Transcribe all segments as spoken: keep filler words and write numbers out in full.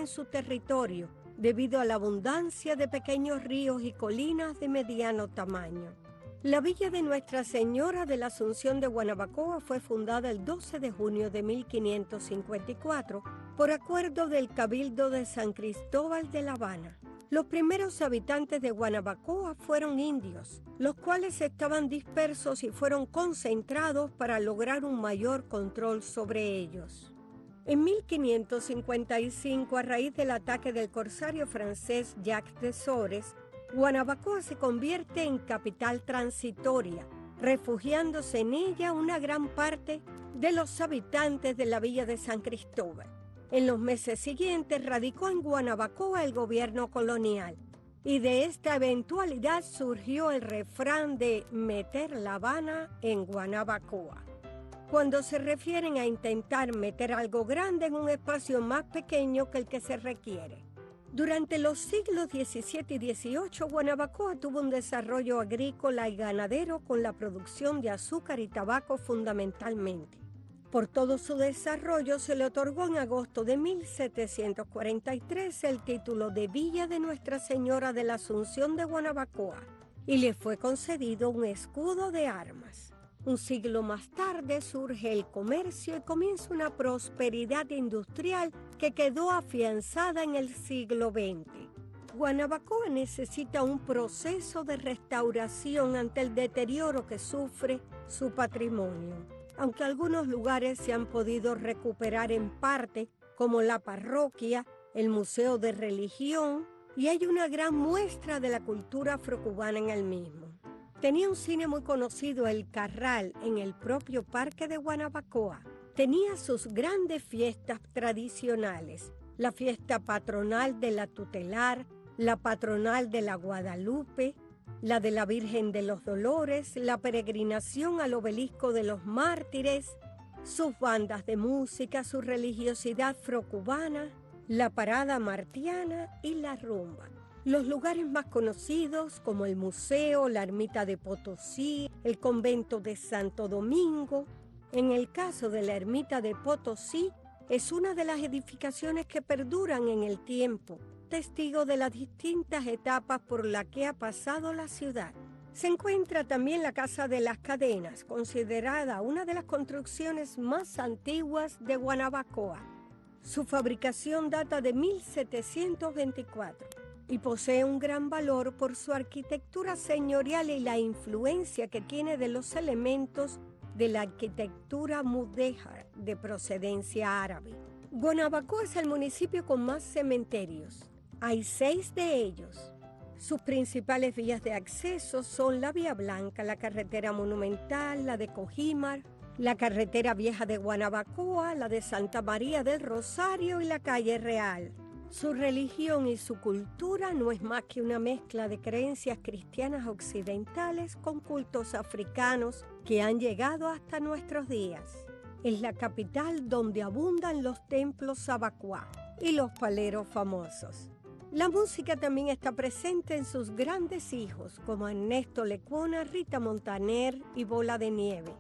en su territorio, debido a la abundancia de pequeños ríos y colinas de mediano tamaño. La villa de Nuestra Señora de la Asunción de Guanabacoa fue fundada el doce de junio de mil quinientos cincuenta y cuatro por acuerdo del Cabildo de San Cristóbal de La Habana. Los primeros habitantes de Guanabacoa fueron indios, los cuales estaban dispersos y fueron concentrados para lograr un mayor control sobre ellos. En mil quinientos cincuenta y cinco, a raíz del ataque del corsario francés Jacques de Sores, Guanabacoa se convierte en capital transitoria, refugiándose en ella una gran parte de los habitantes de la villa de San Cristóbal. En los meses siguientes radicó en Guanabacoa el gobierno colonial, y de esta eventualidad surgió el refrán de meter La Habana en Guanabacoa, cuando se refieren a intentar meter algo grande en un espacio más pequeño que el que se requiere. Durante los siglos diecisiete y dieciocho, Guanabacoa tuvo un desarrollo agrícola y ganadero con la producción de azúcar y tabaco fundamentalmente. Por todo su desarrollo se le otorgó en agosto de mil setecientos cuarenta y tres el título de Villa de Nuestra Señora de la Asunción de Guanabacoa y le fue concedido un escudo de armas. Un siglo más tarde surge el comercio y comienza una prosperidad industrial que quedó afianzada en el siglo veinte. Guanabacoa necesita un proceso de restauración ante el deterioro que sufre su patrimonio, aunque algunos lugares se han podido recuperar en parte, como la parroquia, el Museo de Religión, y hay una gran muestra de la cultura afrocubana en el mismo. Tenía un cine muy conocido, El Carral, en el propio parque de Guanabacoa. Tenía sus grandes fiestas tradicionales, la fiesta patronal de la Tutelar, la patronal de la Guadalupe, la de la Virgen de los Dolores, la peregrinación al obelisco de los mártires, sus bandas de música, su religiosidad afrocubana, la parada martiana y la rumba. Los lugares más conocidos como el museo, la ermita de Potosí, el convento de Santo Domingo. En el caso de la ermita de Potosí, es una de las edificaciones que perduran en el tiempo, testigo de las distintas etapas por las que ha pasado la ciudad. Se encuentra también la Casa de las Cadenas, considerada una de las construcciones más antiguas de Guanabacoa. Su fabricación data de mil setecientos veinticuatro. Y posee un gran valor por su arquitectura señorial y la influencia que tiene de los elementos de la arquitectura mudéjar de procedencia árabe. Guanabacoa es el municipio con más cementerios. Hay seis de ellos. Sus principales vías de acceso son la Vía Blanca, la carretera monumental, la de Cojímar, la carretera vieja de Guanabacoa, la de Santa María del Rosario y la calle Real. Su religión y su cultura no es más que una mezcla de creencias cristianas occidentales con cultos africanos que han llegado hasta nuestros días. Es la capital donde abundan los templos sabacuá y los paleros famosos. La música también está presente en sus grandes hijos como Ernesto Lecuona, Rita Montaner y Bola de Nieve.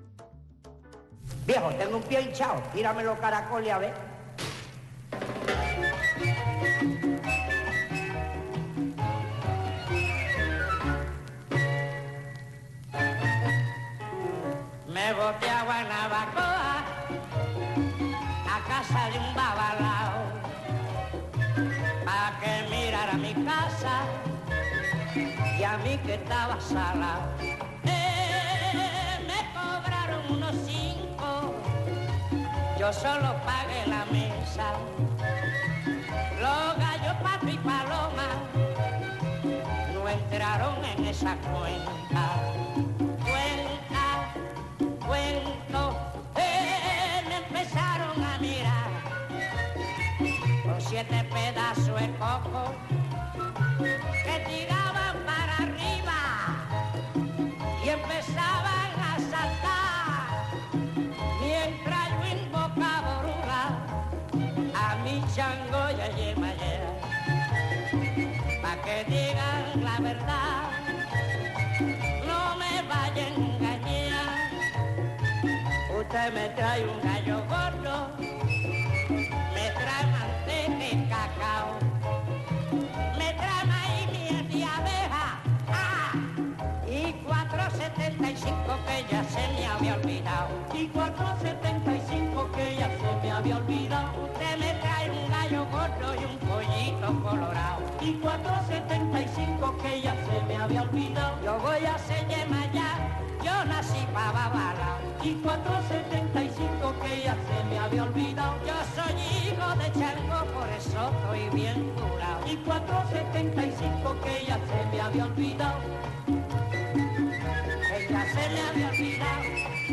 Viejo, tengo un pie hinchado, tírame los caracoles a ver. Me boté a Guanabacoa, a casa de un babalao, pa' que mirara mi casa y a mí que estaba salado. Eh, me cobraron unos cinco, yo solo pagué la mesa. Los gallos, pato y paloma no entraron en esa cuenta. Cuenta, cuento, eh, me empezaron a mirar con siete pedazos de coco que tiraban para arriba y empezaban a saltar mientras yo invocaba oruga a mi chango y a Yemayera, pa' que digan la verdad, no me vayan a engañar. Usted me trae un gallo gordo, me trae manteca cacao. Me trae maíz, miel y abeja. ¡Ah! Y cuatro setenta y cinco que ya se me había olvidado. Y cuatro setenta y cinco que ya se me había olvidado. Usted me trae un gallo gordo y un pollito colorado. Y cuatro setenta y cinco que ya se me había olvidado. Yo voy a ser ya, yo nací pa' Babala. Y cuatro setenta y cinco que ya se me había olvidado. Yo soy hijo de Chango, por eso estoy bien curado. Y cuatro setenta y cinco que ya se me había olvidado. Que ya se me había olvidado.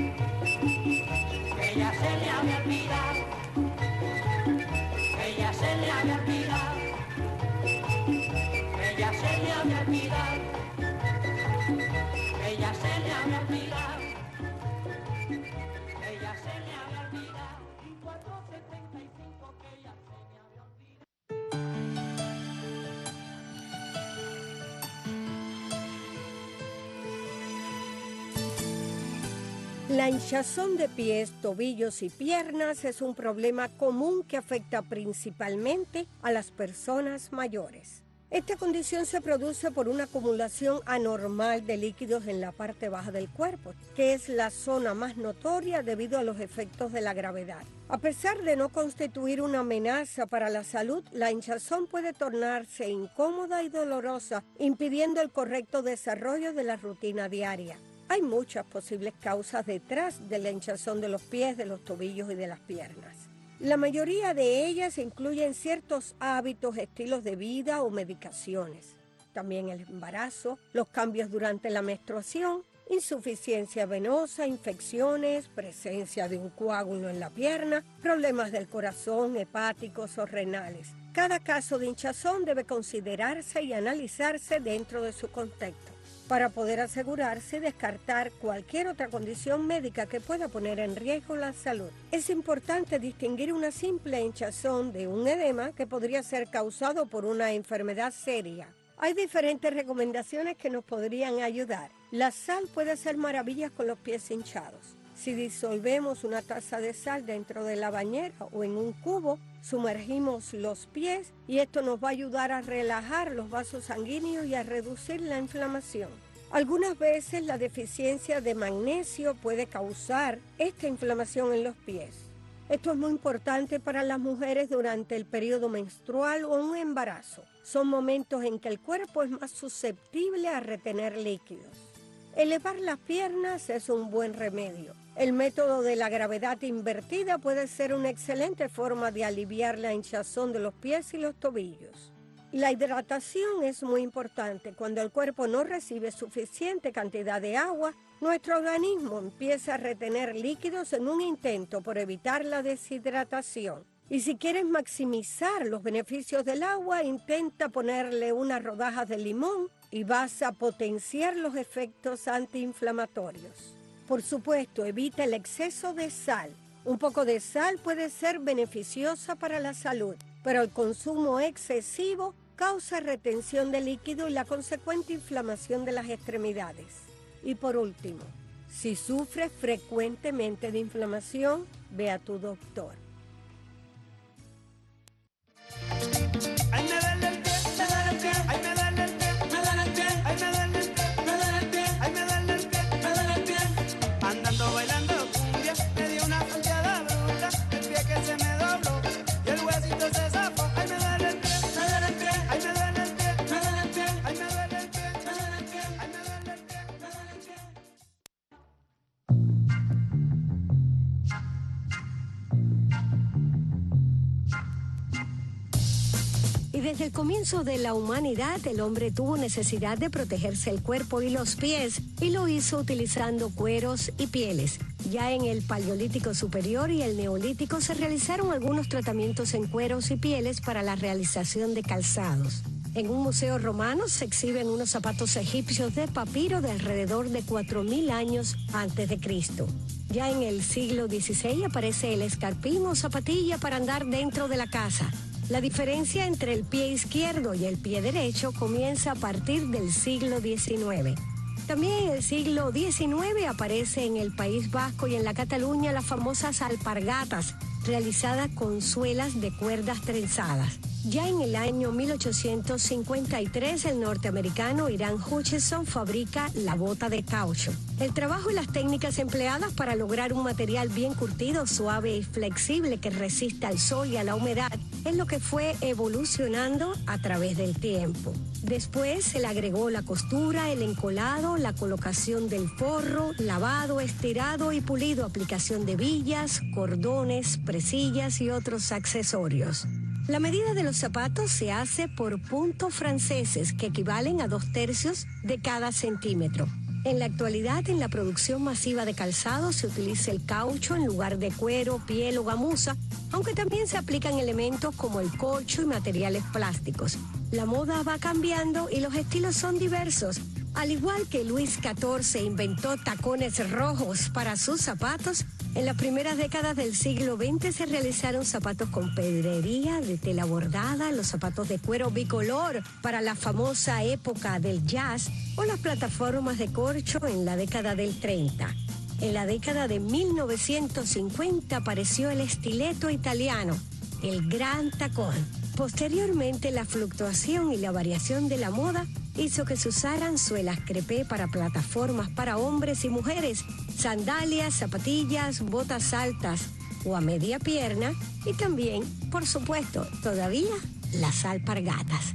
Que ya se me había olvidado. Que ya se me había olvidado. Que ya se me había olvidado. Que ya se me había olvidado. Que ya se me había olvidado. Y cuatro setenta y cinco que ya se me había olvidado. La hinchazón de pies, tobillos y piernas es un problema común que afecta principalmente a las personas mayores. Esta condición se produce por una acumulación anormal de líquidos en la parte baja del cuerpo, que es la zona más notoria debido a los efectos de la gravedad. A pesar de no constituir una amenaza para la salud, la hinchazón puede tornarse incómoda y dolorosa, impidiendo el correcto desarrollo de la rutina diaria. Hay muchas posibles causas detrás de la hinchazón de los pies, de los tobillos y de las piernas. La mayoría de ellas incluyen ciertos hábitos, estilos de vida o medicaciones. También el embarazo, los cambios durante la menstruación, insuficiencia venosa, infecciones, presencia de un coágulo en la pierna, problemas del corazón, hepáticos o renales. Cada caso de hinchazón debe considerarse y analizarse dentro de su contexto, para poder asegurarse y descartar cualquier otra condición médica que pueda poner en riesgo la salud. Es importante distinguir una simple hinchazón de un edema que podría ser causado por una enfermedad seria. Hay diferentes recomendaciones que nos podrían ayudar. La sal puede hacer maravillas con los pies hinchados. Si disolvemos una taza de sal dentro de la bañera o en un cubo, sumergimos los pies y esto nos va a ayudar a relajar los vasos sanguíneos y a reducir la inflamación. Algunas veces la deficiencia de magnesio puede causar esta inflamación en los pies. Esto es muy importante para las mujeres durante el periodo menstrual o un embarazo. Son momentos en que el cuerpo es más susceptible a retener líquidos. Elevar las piernas es un buen remedio. El método de la gravedad invertida puede ser una excelente forma de aliviar la hinchazón de los pies y los tobillos. La hidratación es muy importante. Cuando el cuerpo no recibe suficiente cantidad de agua, nuestro organismo empieza a retener líquidos en un intento por evitar la deshidratación. Y si quieres maximizar los beneficios del agua, intenta ponerle unas rodajas de limón y vas a potenciar los efectos antiinflamatorios. Por supuesto, evita el exceso de sal. Un poco de sal puede ser beneficiosa para la salud, pero el consumo excesivo causa retención de líquido y la consecuente inflamación de las extremidades. Y por último, si sufres frecuentemente de inflamación, ve a tu doctor. Ay, me duele el pie, me duele el pie, ay, me duele el pie, me duele el pie, ay, me duele el pie, me duele el pie, ay, me duele el pie, me duele el pie. Andando bailando cumbia, me dio una falteada bruta, el pie que se me dobló y el huesito se zafó. Ay, me duele el pie, me duele el pie, ay, me duele el pie, me duele el pie, ay, me duele el pie, me duele el pie, ay, me duele el pie, me duele el pie. Y desde el comienzo de la humanidad, el hombre tuvo necesidad de protegerse el cuerpo y los pies, y lo hizo utilizando cueros y pieles. Ya en el Paleolítico Superior y el Neolítico se realizaron algunos tratamientos en cueros y pieles para la realización de calzados. En un museo romano se exhiben unos zapatos egipcios de papiro de alrededor de cuatro mil años antes de Cristo. Ya en el siglo dieciséis aparece el escarpín o zapatilla para andar dentro de la casa. La diferencia entre el pie izquierdo y el pie derecho comienza a partir del siglo diecinueve. También en el siglo diecinueve aparece en el País Vasco y en la Cataluña las famosas alpargatas, realizada con suelas de cuerdas trenzadas. Ya en el año mil ochocientos cincuenta y tres, el norteamericano Irán Hutchinson fabrica la bota de caucho. El trabajo y las técnicas empleadas para lograr un material bien curtido, suave y flexible que resista al sol y a la humedad es lo que fue evolucionando a través del tiempo. Después se le agregó la costura, el encolado, la colocación del forro, lavado, estirado y pulido, aplicación de billas, cordones, presillas y otros accesorios. La medida de los zapatos se hace por puntos franceses que equivalen a dos tercios de cada centímetro. En la actualidad, en la producción masiva de calzado se utiliza el caucho en lugar de cuero, piel o gamuza, aunque también se aplican elementos como el corcho y materiales plásticos. La moda va cambiando y los estilos son diversos. Al igual que Luis catorce inventó tacones rojos para sus zapatos, en las primeras décadas del siglo veinte se realizaron zapatos con pedrería de tela bordada, los zapatos de cuero bicolor para la famosa época del jazz o las plataformas de corcho en la década del treinta. En la década de mil novecientos cincuenta apareció el estileto italiano, el gran tacón. Posteriormente, la fluctuación y la variación de la moda hizo que se usaran suelas crepé para plataformas para hombres y mujeres, sandalias, zapatillas, botas altas o a media pierna y también, por supuesto, todavía las alpargatas.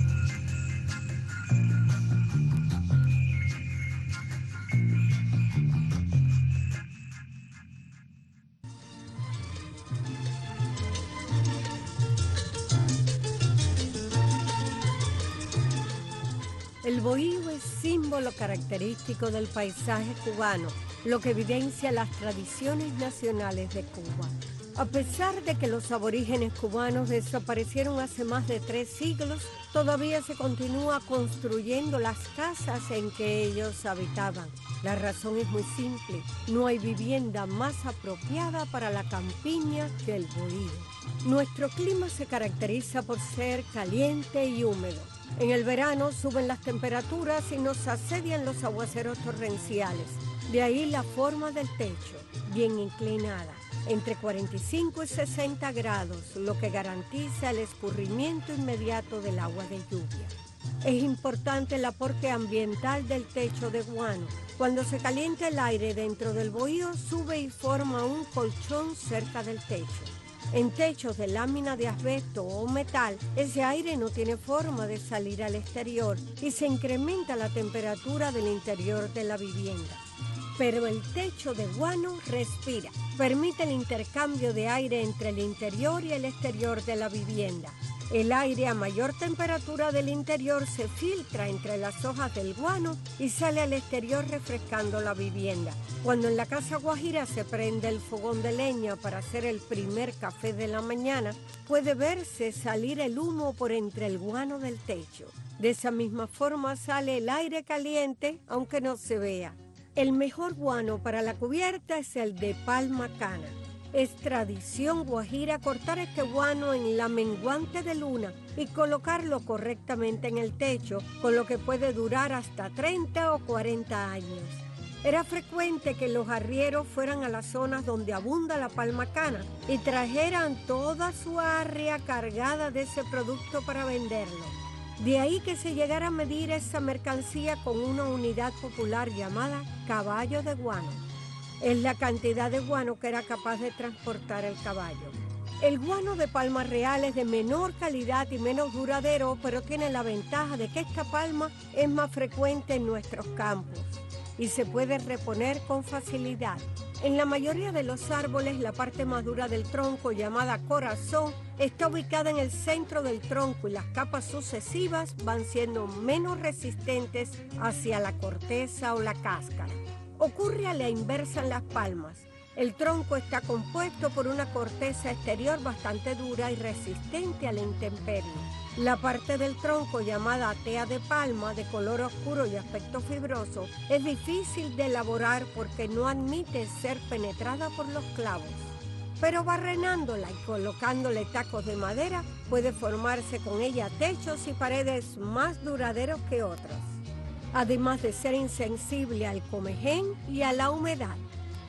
El bohío es símbolo característico del paisaje cubano, lo que evidencia las tradiciones nacionales de Cuba. A pesar de que los aborígenes cubanos desaparecieron hace más de tres siglos, todavía se continúa construyendo las casas en que ellos habitaban. La razón es muy simple, no hay vivienda más apropiada para la campiña que el bohío. Nuestro clima se caracteriza por ser caliente y húmedo. En el verano suben las temperaturas y nos asedian los aguaceros torrenciales. De ahí la forma del techo, bien inclinada, entre cuarenta y cinco y sesenta grados, lo que garantiza el escurrimiento inmediato del agua de lluvia. Es importante el aporte ambiental del techo de guano. Cuando se calienta el aire dentro del bohío, sube y forma un colchón cerca del techo. En techos de lámina de asbesto o metal, ese aire no tiene forma de salir al exterior y se incrementa la temperatura del interior de la vivienda. Pero el techo de guano respira, permite el intercambio de aire entre el interior y el exterior de la vivienda. El aire a mayor temperatura del interior se filtra entre las hojas del guano y sale al exterior refrescando la vivienda. Cuando en la casa guajira se prende el fogón de leña para hacer el primer café de la mañana, puede verse salir el humo por entre el guano del techo. De esa misma forma sale el aire caliente, aunque no se vea. El mejor guano para la cubierta es el de palma cana. Es tradición guajira cortar este guano en la menguante de luna y colocarlo correctamente en el techo, con lo que puede durar hasta treinta o cuarenta años. Era frecuente que los arrieros fueran a las zonas donde abunda la palma cana y trajeran toda su arria cargada de ese producto para venderlo. De ahí que se llegara a medir esa mercancía con una unidad popular llamada caballo de guano. Es la cantidad de guano que era capaz de transportar el caballo. El guano de palma real es de menor calidad y menos duradero, pero tiene la ventaja de que esta palma es más frecuente en nuestros campos y se puede reponer con facilidad. En la mayoría de los árboles, la parte más dura del tronco, llamada corazón, está ubicada en el centro del tronco y las capas sucesivas van siendo menos resistentes hacia la corteza o la cáscara. Ocurre a la inversa en las palmas. El tronco está compuesto por una corteza exterior bastante dura y resistente a la intemperie. La parte del tronco llamada tea de palma, de color oscuro y aspecto fibroso, es difícil de elaborar porque no admite ser penetrada por los clavos. Pero barrenándola y colocándole tacos de madera, puede formarse con ella techos y paredes más duraderos que otros, además de ser insensible al comején y a la humedad.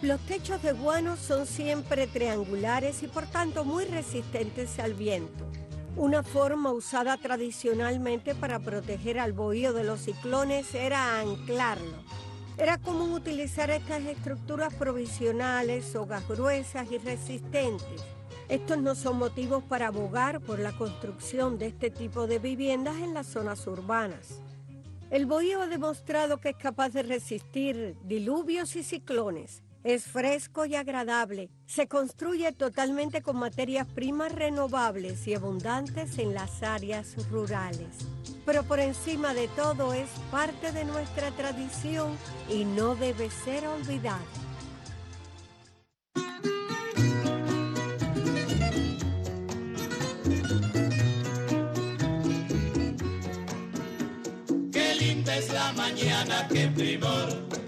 Los techos de guano son siempre triangulares y por tanto muy resistentes al viento. Una forma usada tradicionalmente para proteger al bohío de los ciclones era anclarlo. Era común utilizar estas estructuras provisionales, sogas gruesas y resistentes. Estos no son motivos para abogar por la construcción de este tipo de viviendas en las zonas urbanas. El bohío ha demostrado que es capaz de resistir diluvios y ciclones. Es fresco y agradable. Se construye totalmente con materias primas renovables y abundantes en las áreas rurales. Pero por encima de todo es parte de nuestra tradición y no debe ser olvidado. Qué linda es la mañana, qué primor,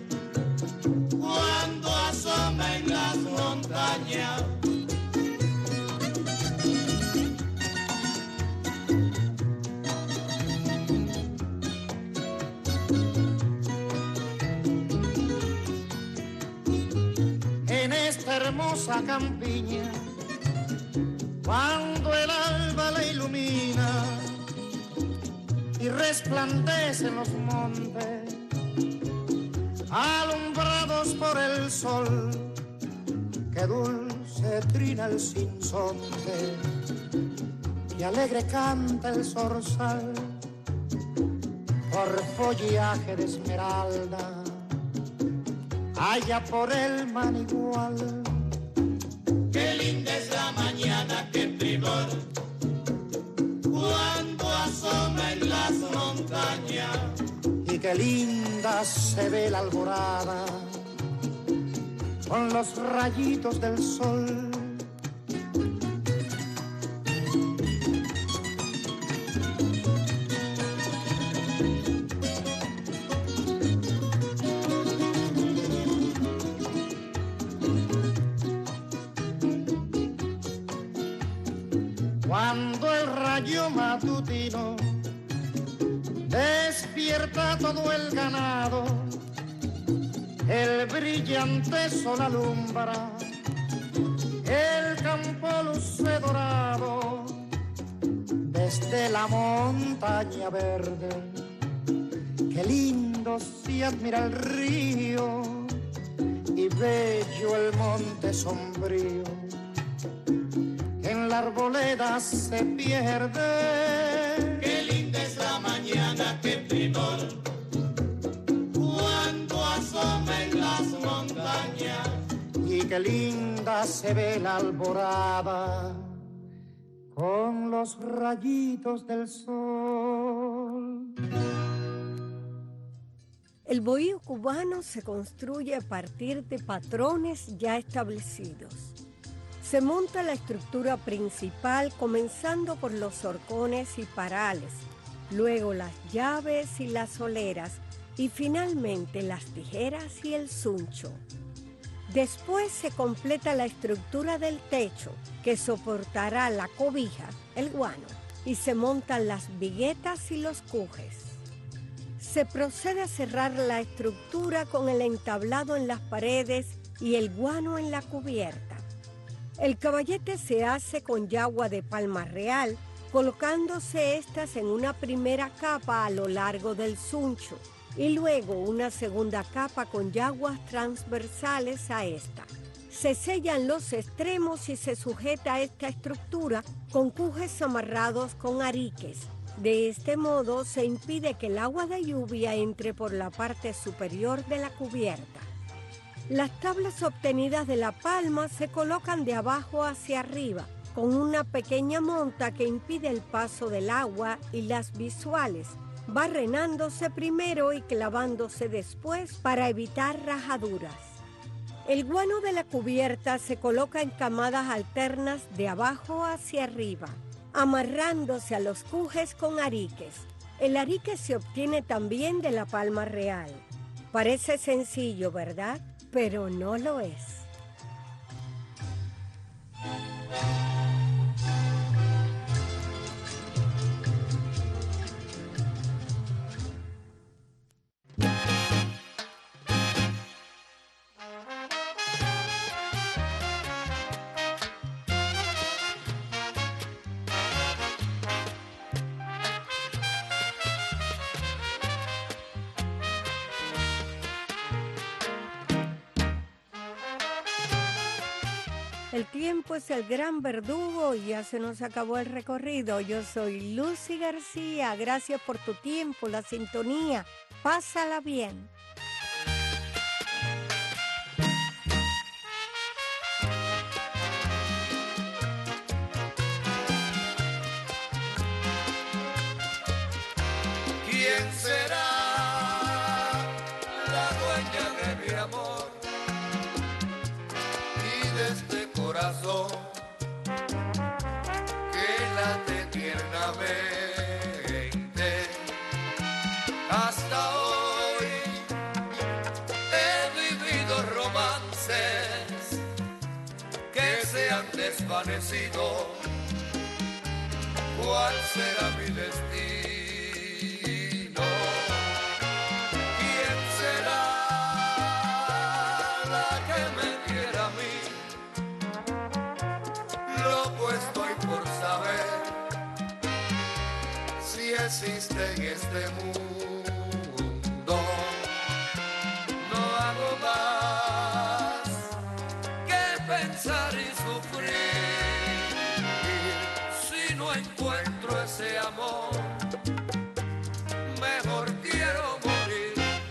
cuando asoma en las montañas. En esta hermosa campiña, cuando el alba la ilumina y resplandecen los montes, alumbrados por el sol, que dulce trina el sinsonte y alegre canta el zorzal por follaje de esmeralda, allá por el manigual. Qué linda es la mañana, qué primor, cuando asoma en las montañas. Y qué linda se ve la alborada con los rayitos del sol. Cuando el rayo matutino despierta todo el ganado, el brillante sol alumbra, el campo luce dorado, desde la montaña verde, qué lindo se admira el río y bello el monte sombrío, en la arboleda se pierde. Qué linda es la mañana, qué primor, cuando asoma en las montañas. Y qué linda se ve la alborada con los rayitos del sol. El bohío cubano se construye a partir de patrones ya establecidos. Se monta la estructura principal comenzando por los horcones y parales, luego las llaves y las soleras y finalmente las tijeras y el suncho. Después se completa la estructura del techo que soportará la cobija, el guano, y se montan las viguetas y los cujes. Se procede a cerrar la estructura con el entablado en las paredes y el guano en la cubierta. El caballete se hace con yagua de palma real, colocándose estas en una primera capa a lo largo del suncho y luego una segunda capa con yaguas transversales a esta. Se sellan los extremos y se sujeta esta estructura con cujes amarrados con ariques. De este modo se impide que el agua de lluvia entre por la parte superior de la cubierta. Las tablas obtenidas de la palma se colocan de abajo hacia arriba, con una pequeña monta que impide el paso del agua y las visuales, barrenándose primero y clavándose después para evitar rajaduras. El guano de la cubierta se coloca en camadas alternas de abajo hacia arriba, amarrándose a los cujes con ariques. El arique se obtiene también de la palma real. Parece sencillo, ¿verdad? Pero no lo es. El tiempo es el gran verdugo y ya se nos acabó el recorrido. Yo soy Lucy García. Gracias por tu tiempo, la sintonía. Pásala bien. ¿Quién será la dueña de mi amor y de este corazón que late tiernamente? Hasta hoy he vivido romances que se han desvanecido. ¿Cuál será mi destino? Existe en este mundo, no hago más que pensar y sufrir. Si no encuentro ese amor, mejor quiero morir.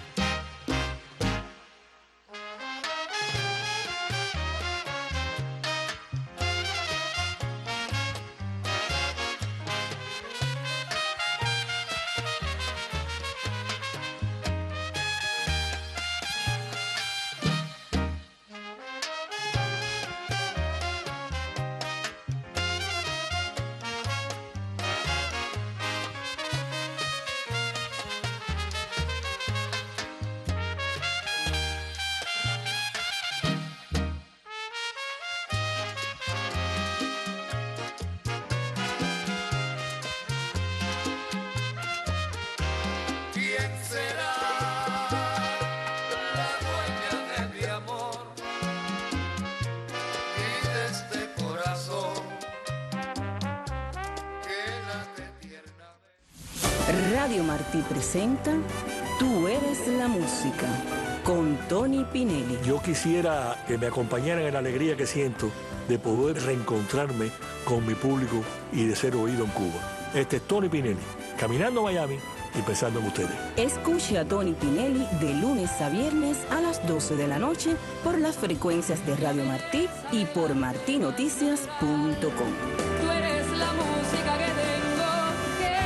Radio Martí presenta Tú eres la música, con Tony Pinelli. Yo quisiera que me acompañaran en la alegría que siento de poder reencontrarme con mi público y de ser oído en Cuba. Este es Tony Pinelli, caminando a Miami y pensando en ustedes. Escuche a Tony Pinelli de lunes a viernes a las doce de la noche por las frecuencias de Radio Martí y por marti noticias punto com. Tú eres la música que tengo que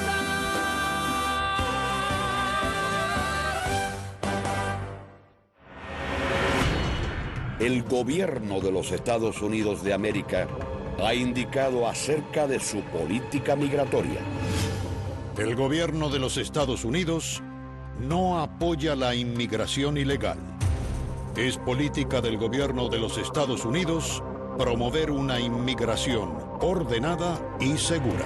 cantar. El gobierno de los Estados Unidos de América ha indicado acerca de su política migratoria. El gobierno de los Estados Unidos no apoya la inmigración ilegal. Es política del gobierno de los Estados Unidos promover una inmigración ordenada y segura.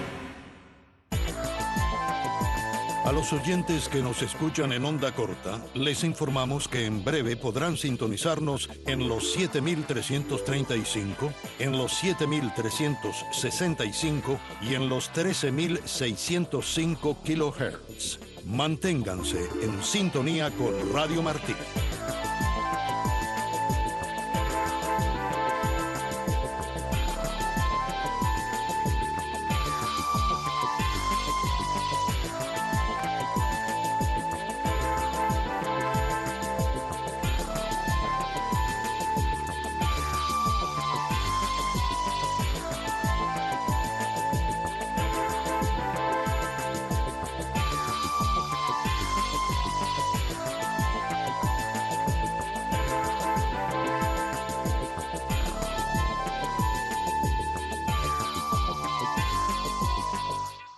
A los oyentes que nos escuchan en onda corta, les informamos que en breve podrán sintonizarnos en los siete mil trescientos treinta y cinco, en los siete mil trescientos sesenta y cinco y en los trece mil seiscientos cinco kilohertz. Manténganse en sintonía con Radio Martí.